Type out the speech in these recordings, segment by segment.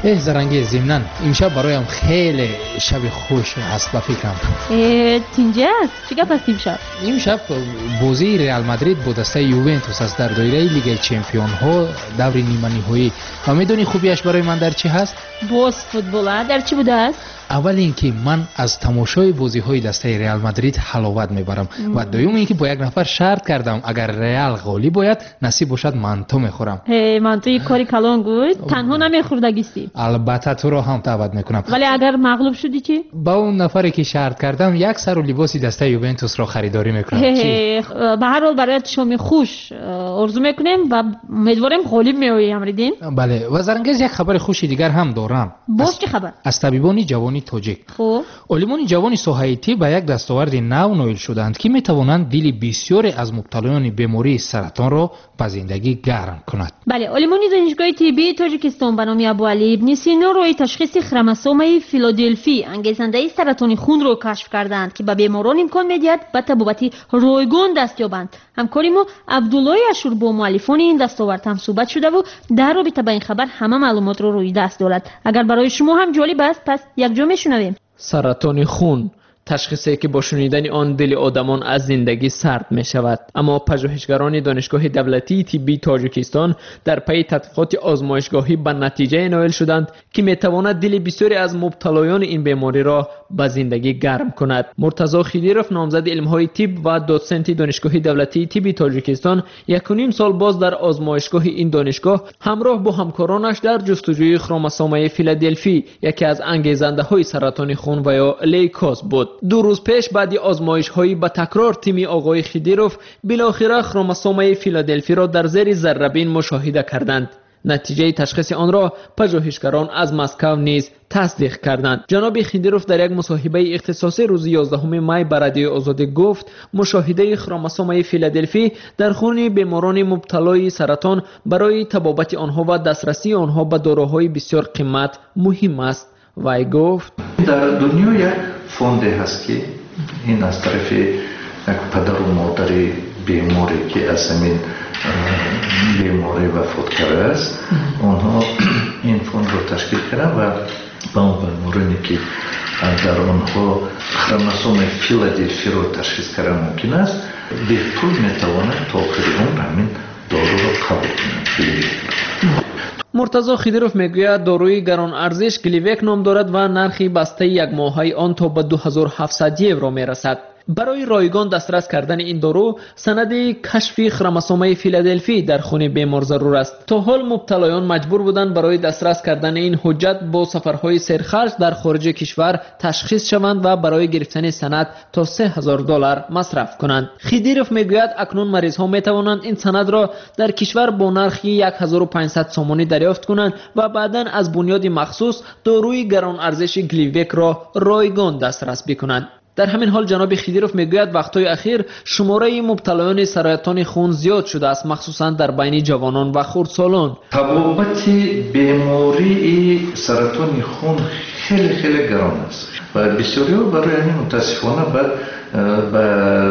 زرنگی ضمناً امشب برایم خیلی شب خوش است به فکرم. تینجه است؟ چی گپ است امشب؟ امشب بازی ریال مادرید با دسته یوونتوس است در دایره لیگ چمپیون ها دور نیمه نهایی. و میدونی خوبیش برای من در چی هست؟ باز فوتبال در چی بوده است؟ اول اینکه من از تماشای بازی های دسته ریال مادرید حلاوت میبرم و دوم اینکه با یک نفر شرط کردم اگر ریال غالب باید نصیب باشد منتو میخورم. منتوی کاری کلان بود؟ تنها نمیخوردگیستی؟ البته تو رو هم دعوت میکنم. ولی اگر مغلوب شدی چی؟ با اون نفری که شرط کردم یک سر و لباسی دسته یوونتوس را خریداری میکنم. به هر حال برایت شام خوش آرزو میکنیم و امیدواریم غالب میایی امریدین. بله و زرنگز یک خبر خوش دیگر هم دارم. باز چه خبر؟ از طبیبان جوان تاجیک. خب علمان جوان ساحه طب به یک دستاورد نو نائل شدند که میتوانند دل بسیاری از مبتلایان بیماری سرطان را به زندگی گرم کند. بله، علمان دانشگاه طبی تاجیکستان به نام ابوعلی ابن سینا روی تشخیص خروموسوم فیلادلفی انگیزنده سرطان خون را کشف کردند که به بیماران امکان میدهد به طبابت رایگان دست یابند. همکاری ما عبدالله اشور با مؤلفان این دستاورد هم صحبت شده و در رابطه با این خبر همه معلومات را روی دست دارد. اگر برای شما هم جالب است پس یک جا میشنویم. سرطان خون، تشخیصی که با شنیدن آن دل آدمان از زندگی سرد می شود. اما پژوهشگران دانشگاه دولتی طبی تاجیکستان در پی تحقیقات آزمایشگاهی به نتیجه نائل شدند که می تواند دل بسیاری از مبتلایان این بیماری را به زندگی گرم کند. مرتضی خیدیروف نامزد علم‌های طب و دوسنت دانشگاه دولتی طبی تاجیکستان 1.5 سال باز در آزمایشگاه این دانشگاه همراه با همکارانش در جستجوی خروموسوم فیلادلفی، یکی از انگیزنده‌های سرطان خون و یا لیوکوز بود. 2 روز پیش بعد آزمایش‌های با تکرار تیم آقای خیدیروف بالاخره خروموسوم فیلادلفی را در زیر ذره‌بین مشاهده کردند. نتیجه تشخیص آن را پژوهشگران از مسکو نیز تصدیق کردند. جناب خیدیروف در یک مصاحبه اختصاصی روز 11 می به رادیو آزادی گفت مشاهده خروموسوم فیلادلفی در خون بیماران مبتلای سرطان برای طبابت آنها و دسترسی آنها به داروهای بسیار قیمت مهم است. وی گفت در دنیا یک فوند هست که این از طرف یک پدر و مادر بیماری که از همین بیماری وفات کرده است آنها این فوند رو تشکیل کردن و با اون بیمارانی که در آنها خروموسوم فیلادلفی رو تشخیص کردن ممکن است به پول میتوانند تا آخر عمر همین دارو رو قبول کنند. مرتضی خیدیروف میگوید داروی گران ارزش گلیوک نام دارد و نرخ بسته یک ماهی آن تا به 2700 یورو میرسد. برای رایگان دسترس کردن این دارو سند کشف خروموسوم فیلادلفی در خون بیمار ضرور است. تا حال مبتلایان مجبور بودند برای دسترس کردن این حجت با سفرهای سرخرج در خارج کشور تشخیص شوند و برای گرفتن سند تا $3000 مصرف کنند. خیدیروف میگوید اکنون مریض ها می توانند این سند را در کشور با نرخ 1500 سومانی دریافت کنند و بعداً از بنیاد مخصوص داروی گران ارزش گلیوک را رایگان دسترس بکنند. در همین حال جناب خیدیروف میگوید وقتهای اخیر شماره مبتلایان سرطان خون زیاد شده است، مخصوصا در بین جوانان و خردسالان. طبابت بیماری سرطان خون خیلی خیلی گران است و بسیاری برای همین متاسفانه به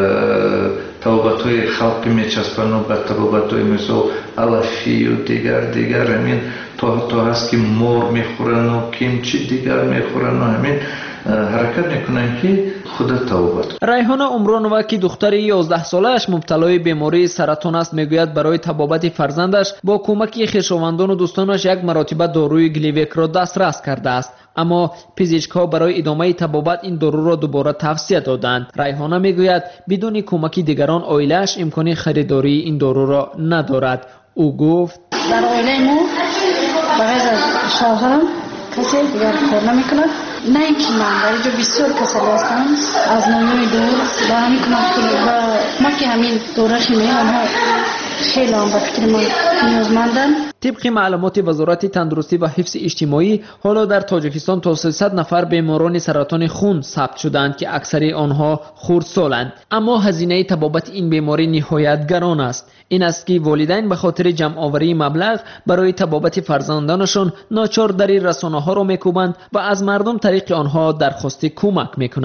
طبابت‌های خلقی میچسبند و به طبابت‌های مثل علفی و دیگر همین تا هست که مار میخورن و کیمچی دیگر میخورن و همین حرکت میکنن که خود طبابت. ریحانه عمرانова که دختر 11 ساله‌اش مبتلای بیماری سرطان است میگوید برای طبابت فرزندش با کمک خویشاوندان و دوستانش یک مرتبه داروی گلیوک را دسترس کرده است، اما پزشک‌ها برای ادامه طبابت این دارو را دوباره توصیه دادند. ریحانه میگوید بدون کمک دیگران عائله‌اش امکان خریداری این دارو را ندارد. او گفت در عائله ما بغیر از شوهرم کسی دیگر کار نمی‌کند. نه اینکه من در اینجا بسیار کسل هستم از نوعی دور و همین کنم و ما که همین دوره خیمه آنها خیلی هم به فکر ما نیازمندن. طبق معلومات وزارت تندرستی و حفظ اجتماعی حالا در تاجیکستان تا 300 نفر بیماران سرطان خون ثبت شدند که اکثر آنها خردسالند، اما هزینه طبابت این بیماری نهایت گران است. این است که والدین به خاطر جمع آوری مبلغ برای طبابت فرزندانشان ناچار در رسانه‌ها را میکوبند و از مردم طریق آنها درخواست کمک میکنند.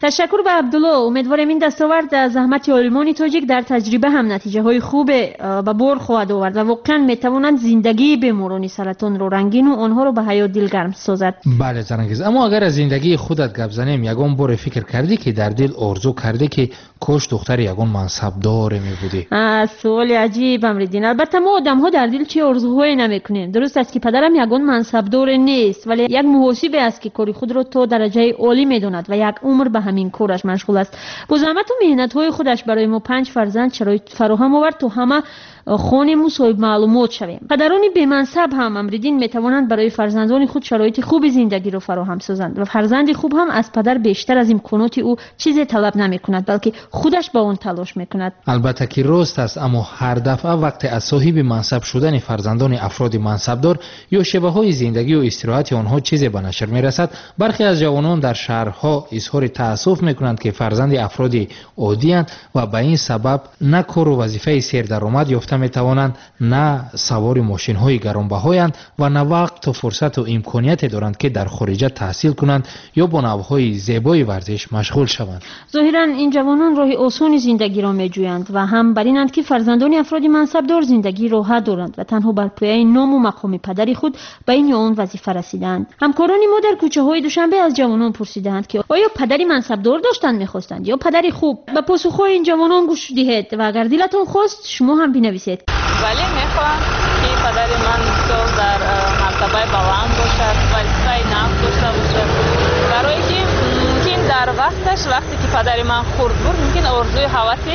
تشکر به عبدالله. امیدوارم این دستاورد زحمت علمان تاجیک در تجربه هم نتیجه های خوب به بار خواهد آورد و واقعا میتوانند زندگی بیماران سرطان رو رنگین و آنها رو به حیات دلگرم سازد. بله زنگیز، اما اگر از زندگی خودت گپ زنیم، یگان بار فکر کردی که در دل آرزو کردی که کاش دختر یگان منصبدار می بودی؟ سوال عجیب امریدین. البته ما آدم ها در دل چه آرزوهایی نمیکنیم. درست است که پدرم یگان منصبدار نیست، ولی یک محاسب است که کاری خود را تا درجه عالی میداند و یک عمر به همین کارش مشغول است. با زحمت و مهنت های خودش برای ما 5 فرزند شرایط فراهم آورد تا همه خانه صاحب معلومات شویم. پدران بی منصب هم امریدین میتوانند برای فرزندان خود شرایط خوب زندگی را فراهم سازند و فرزند خوب هم از پدر بیشتر از امکانات او چیزی طلب نمیکند، بلکه خودش با اون تلاش میکند. البته که راست است، اما هر دفعه وقتی از صاحب منصب شدن فرزندان افراد منصبدار یا شیوه های زندگی و استراحت آنها چیزی به نشر میرسد، برخی از جوانان در شهرها اظهار تأسف میکنند که فرزند افراد عادی اند و به این سبب نه کار و وظیفه سیر درآمد یافته میتوانند، نه سوار ماشین های گرانبهایند و نه وقت و فرصت و امکانیت دارند که در خارج تحصیل کنند یا با نوهای زیبای ورزش مشغول شوند. ظاهرا این جوانان راه آسان زندگی را میجویند و هم بر اینند که فرزندان افراد منصبدار زندگی راحت دارند و تنها بر پایه نام و مقام پدر خود به این یا آن وظیفه رسیدند. همکاران ما در کوچه های دوشنبه از جوانان پرسیدند که آیا پدری منصبدار داشتند میخواستند یا پدری خوب؟ به پاسخهای این جوانان گوش دهید و اگر دلتان خواست شما هم بنویسید. ولی میخوام که پدر من مثال در مرتبه بلند باشد، وظیفه نفت داشته باشد، برای که ممکن در وقتی که پدر من خرد بود ممکن آرزوی هوسی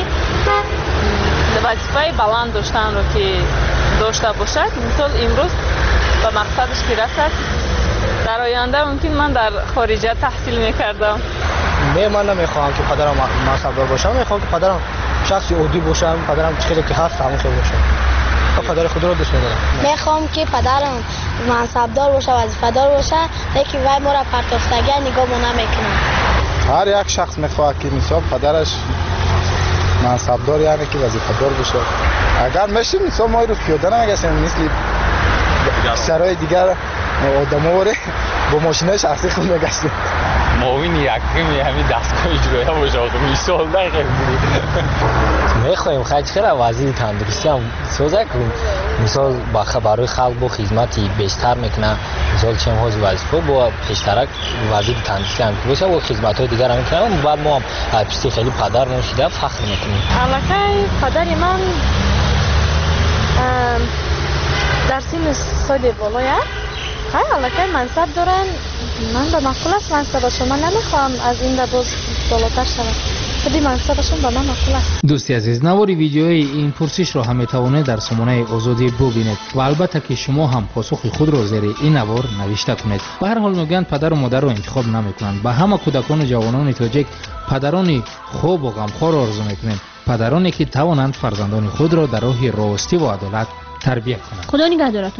وظیفه بلند داشتن رو که داشته باشد، مثال امروز به مقصدش که رسد، در آینده ممکن من در خارجه تحصیل میکردم. من نمیخوام که پدرم منصبدار باشه، میخوام که پدرم شخصی عادی باشه، پدرم چیزی که هست همون باشه. پدر خود رو دوست می‌دارم. میخوام که پدرم منصبدار باشه، وظیفه‌دار باشه، لیکن وای ما را پرتافتگی نگاه ما نمیکنه. هر یک شخص میخواد که مثلا پدرش منصبدار یعنی که وظیفه‌دار باشه. اگر میشه مثلا ما رو پیاده نمیگسیم مثل سرای دیگر آدم‌ها رو با ماشین شخصی خود میگسیم. معاون یکمی همین دستگاه اجرایی باشه آخه مثال دقیقه میخوایم خیلی وزیر تندرستی هم سازه کنیم، مثال برای خلق با خدمتی بیشتر میکنه، مثال چه حاضر وظیفه با پیشترک وزیر تندرستی هم باشه و خدمت های دیگر هم میکنه. بعد ما هم پشت خیلی پدر نشیده فخر میکنیم. علاقه پدر من در سن سال بالایه خیلی علاقه منصب دارن. من به معقول است منصبشون، من نمیخوام از این باز بالاتر شوم، خودی منصبشون به من معقول است. دوستی عزیز، نواری ویدیوی این پرسش را هم میتوانید در سامانه آزادی ببینید و البته که شما هم پاسخ خود را زیر این نوار نوشته کنید. به هر حال میگن پدر و مادر را انتخاب نمیکنند. به همه کودکان و جوانان تاجیک پدرانی خوب و غمخوار آرزو میکنیم، پدرانی که توانند فرزندان خود را در راه راستی و عدالت تربیت کنند. خدا نگهدارتون.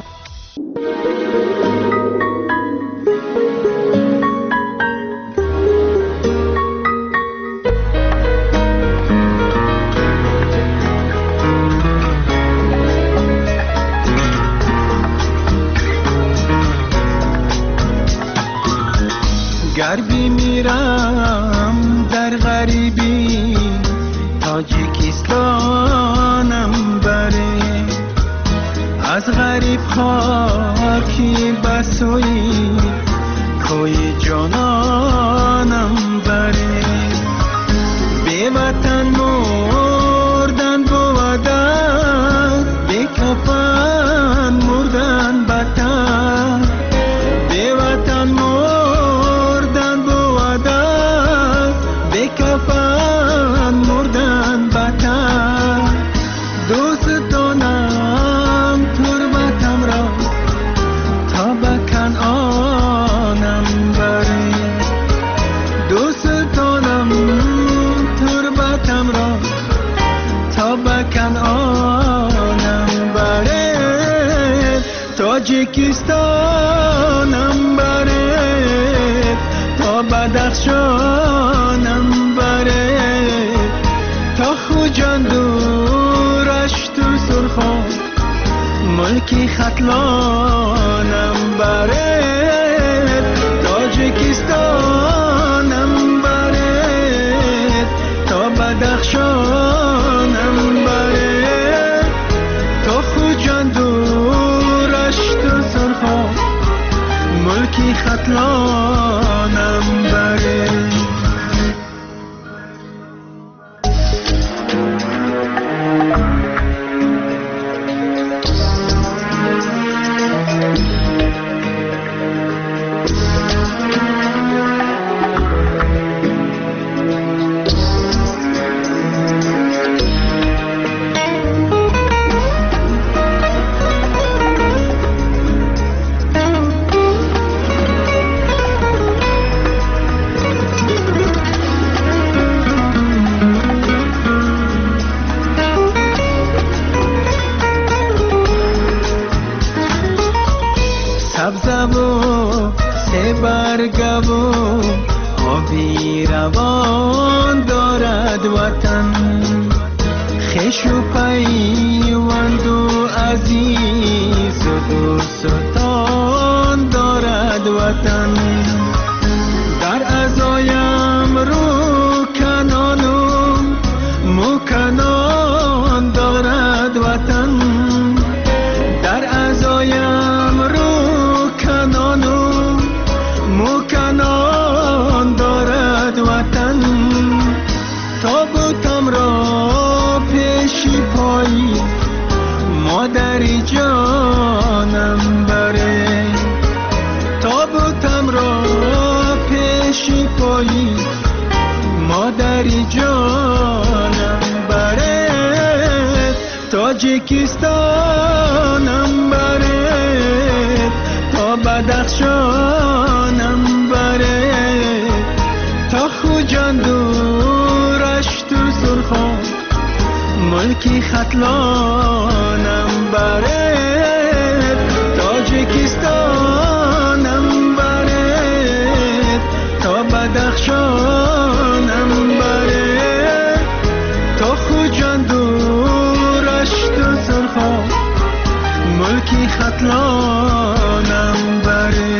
گر میرم در غریبی تاجیکستانم بره، از غریب خاکی بسوی کوی جانانم بره، بی وطن مردن بودن، بی کفن مردن بطن، بی وطن مردن بودن، بی کفن مردن بطن، دوست دارم تربتم را تا به کنعانم بری، دوست دارم تربتم را تا به کنعانم بری، تاجیکستانم بری، تا بدخشانم بری، تا خوجان دورش تو سرخان ملکی ختلانم بره، تاجیکستانم بره، خش و پیوند و عزیز و دوستان دارد وطن. در عزایم رو کنان و مکنان دارد وطن. در عزایم رو کنان و مکنان دارد وطن. تابوتم را پیشی پایی مادری جانم بره. تابوتم را پیشی پایی مادری جانم بره. تاجیکستانم بره تا بدخشانم بره. تا خوجان دورش تو سرخان ملکی ختلانم بره. تاجیکستانم بره تا بدخشانم بره. تا خوجان دورش تو سرخان ملکی ختلانم بره.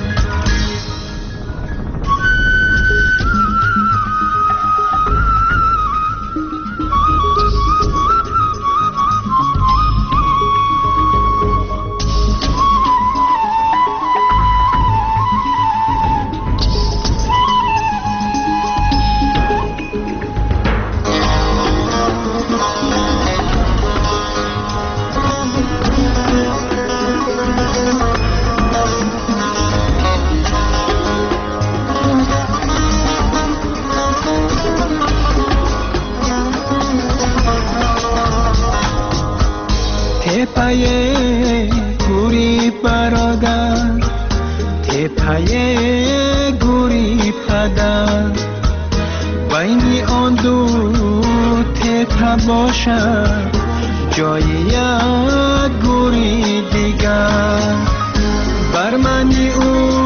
تپه گوری برادر، تپه گوری پدر، بین آن دو تپه باشد جای یک گوری دیگر. بر منی او